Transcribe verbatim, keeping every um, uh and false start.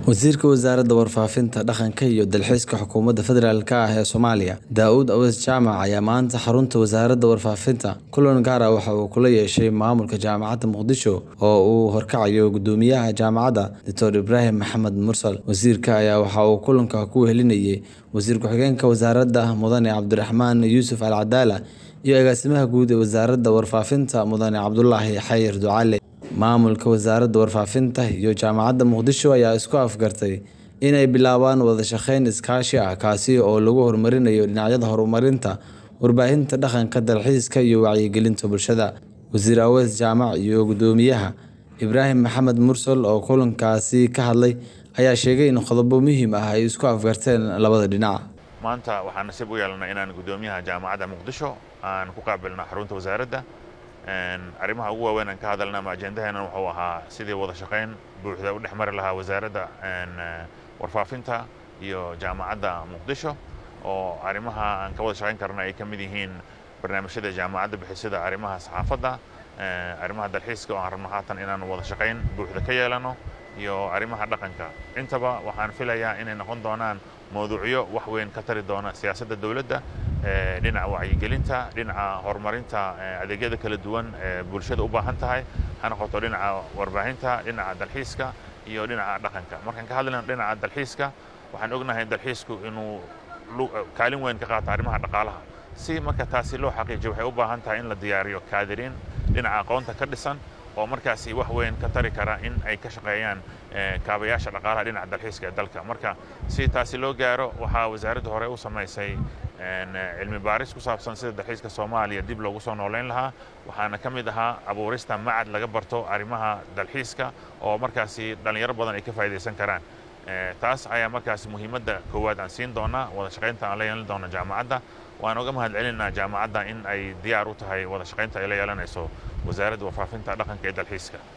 Wasiirka Wasaaradda Warfaafinta, Dhaqanka iyo Dalxiiska Xukuumadda Federaalka ah ee Soomaaliya, Daawud Aweys Jaamac ayaa maanta xarunta Wasaaradda Warfaafinta kulan gaar ah waxa uu kula yeeshay maamulka Jaamacadda Muqdisho oo uu horkacayo Guddoomiyaha Jaamacadda Doctor Ibraahim Maxamed Mursal. Wasiirka ayaa waxa uu kulanka ku wehelinayay Wasiir Ku-xigeenka Wasaaradda Mudane Cabdiraxmaan Yuusuf Al Cadaala iyo Agaasimaha Guud ee Wasaaradda Warfaafinta Mudane Cabdullaahi Xayir Ducaale. Maamulka Wasaaradda Warfaafinta iyo Jaamacadda Muqdisho ayaa isku afgartay inay bilaabaan wada shaqayn iskaashi ah kaasi oo lagu horumarinayo dhinacyada horumarinta warbaahinta dhaqanka, dalxiiska iyo wacyigelinta bulshada. Wasiir Aweys Jaamac iyo Guddoomiyaha Ibraahim Maxamed Mursal oo kulankaasi ka hadlay ayaa sheegay in qodobo muhiim ah ay isku afgarteen labada dhinac. maanta waxaan nasiib u yeelanay inaan Guddoomiyaha Jaamacadda Muqdisho aan ku qaabilno xarunta wasaaradda arrimaha ugu waaweyn aan ka hadalna ama ajendaheena wuxuu ahaa sidii wada shaqayn buuxda u dhexmari lahaa wasaaradda warfaafinta iyo Jaamacadda Muqdisho oo arrimaha aan ka wada shaqayn karna ay ka mid yihiin barnaamijyada jaamacadda bixisada arrimaha saxaafadda, arrimaha dalxiiska oo aan rabno haatan inaan wada shaqayn buuxda ka yeelano iyo arrimaha dhaqanka. Intaba waxaan filayaa inay noqon doonaan mowduucyo wax weyn ka tari doona siyaasadda dawladda, dhinaca wacyigelinta, dhinaca horumarinta adeegyada kala duwan ee bulshada u baahan tahay, ha noqoto dhinaca warbaahinta, dhinaca dalxiiska iyo dhinaca dhaqanka. Markaan ka hadlayno dhinaca dalxiiska, waxaan ognahay dalxiisku inuu kaalin weyn ka qaato arrimaha dhaqaalaha. Si marka taasi loo xaqiijiyo waxay u baahan tahay in la diyaariyo kaadiriin dhinaca aqoonta ka dhisan oo markaasi wax weyn ka tari kara in ay ka shaqeeyaan kaabayaasha dhaqaalaha dhinaca dalxiiska ee dalka. Marka si taasi loo gaaro waxaa wasaaradda hore u samaysay cilmi baaris ku saabsan sida dalxiiska Soomaaliya dib loogu soo nooleyn lahaa, waxaana ka mid ahaa abuurista macad laga barto arrimaha dalxiiska oo markaasi dhalinyaro badan ay ka faa'iideysan karaan. taas ayaa markaasi muhiimadda koowaad aan siin doonaa wada shaqaynta aan la yeelan doono jaamacadda. waan uga mahadcelinaynaa jaamacadda in ay diyaar u tahay wada shaqaynta ay la yeelanayso wasaaradda warfaafinta, dhaqanka iyo dalxiiska.